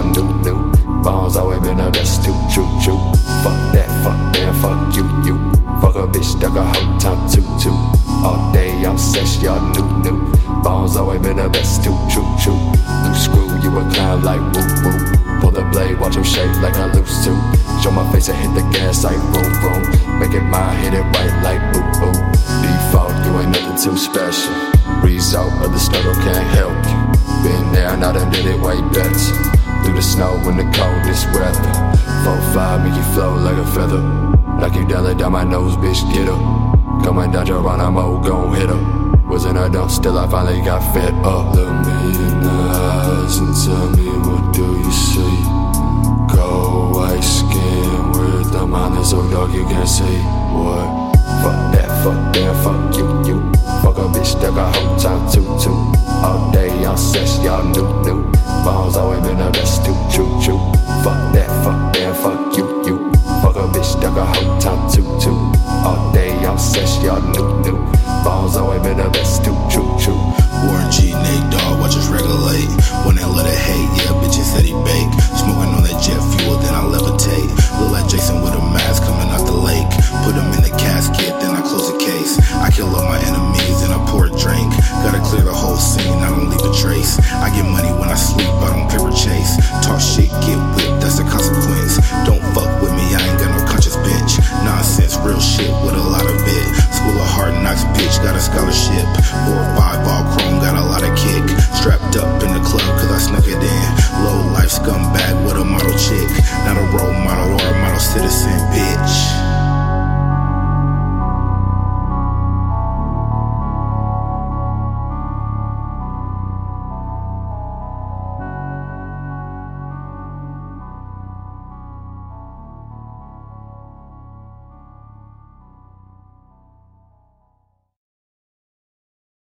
new. Balls always been the best, too, true. Fuck that, fuck you. Fuck a bitch, stuck a whole time, too. All day I'm sex, y'all new. Balls always been the best, too, true. Loose screw, you a clown like woo. Pull the blade, watch him shake like I lose to. Show my face and hit the gas like boom. Make it mine, hit it right like boo. Default, you ain't nothing too special. Result of the struggle can't help you. Been there, now done did it way better. Through the snow in the coldest weather. 4-5 make you flow like a feather. Like you down my nose, bitch, get her. Coming down your run, I'm old, gon' hit her. Wasn't I dumb, still I finally got fed up. Look me in the eyes and tell me what do you see. Cold white skin with the mind is so dark you can't see. What? Fuck that, fuck you. Fuck a bitch that got whole time, too. All day I'm sex, y'all new. Balls always been the best, too, true. Fuck that, fuck you. Fuck a bitch that got whole time, too. All day I'm sex, y'all new.